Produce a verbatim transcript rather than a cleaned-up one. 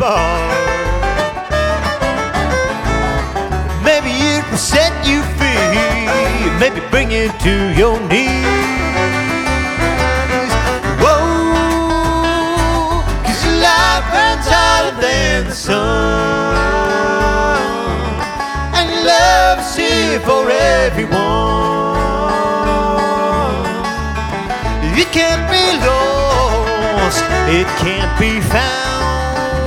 heart. Maybe it will set you free, maybe bring you to your knees. Whoa, 'cause your life burns hotter than the sun, and your love's here for everyone. It can't be lost, it can't be found.